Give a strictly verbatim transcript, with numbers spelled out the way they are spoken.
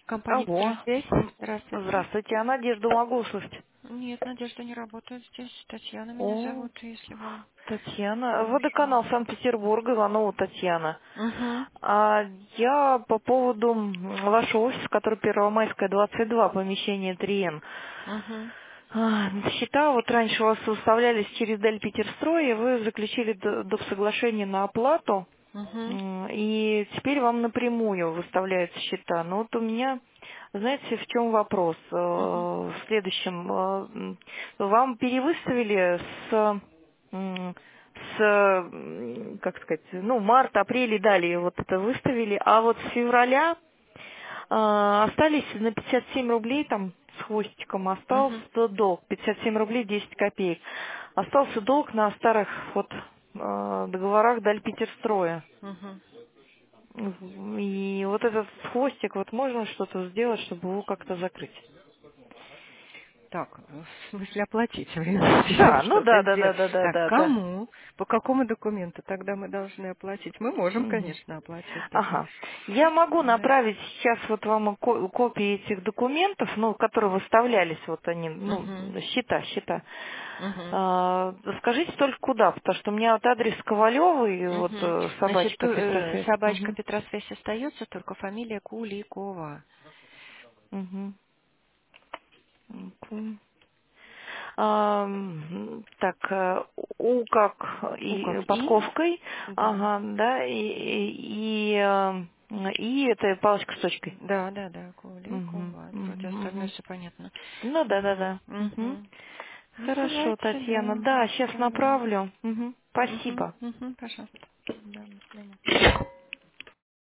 Компания Алло. «Петросвязь». М, Здравствуйте. Здравствуйте, а Надежду могу услышать? Нет, Надежда не работает здесь. Татьяна меня О, зовут, если вам Татьяна. нужно. Водоканал Санкт-Петербург, Иванова Татьяна. Угу. А я по поводу м, вашего офиса, который Первомайская, двадцать два, помещение три эн. Угу. А, Счета вот раньше у вас выставлялись через Дель Питерстрой, и вы заключили д- доп. Соглашение на оплату. Угу. М, И теперь вам напрямую выставляются счета. Но вот у меня, знаете, в чем вопрос? Э, Угу. В следующем. э, м, Вам перевыставили с, м, с, м, как сказать, ну, марта, апрель и далее вот это выставили, а вот с февраля э, остались на пятьдесят семь рублей, там с хвостиком остался Угу. долг, пятьдесят семь рублей десять копеек. Остался долг на старых вот э, договорах Даль Питерстроя. Угу. И вот этот хвостик, вот можно что-то сделать, чтобы его как-то закрыть? Так, в смысле оплатить время, Да, ну да, что-то да, да, сделать. да, да, Так, да, да. кому? По какому документу тогда мы должны оплатить? Мы можем, Мгм. конечно, оплатить, да. Ага. Я могу Да. направить сейчас вот вам ко- копии этих документов, ну, которые выставлялись, вот они, ну, Угу. счета, счета. Угу. А, скажите только куда, потому что у меня вот адрес Ковалевой, вот Угу. э, Значит, собачка ту- э, Петросвязь. собачка Мгм. Петросвязь остается, только фамилия Куликова. Мгм. М, Ам, так, э, У как У и как И, подковкой, да. ага, да, и, и, и, эм, и это палочка с точкой. Да, да, да, Мгм, Куликова. Вроде мгм, остальное мгм. все понятно. Ну да, да, Угу, да. Мгм. угу. Хорошо, Вызывайте, Татьяна. да. Да, сейчас Да, да. направлю. Мгм. Угу, Спасибо. угу, пожалуйста. Да, до свидания.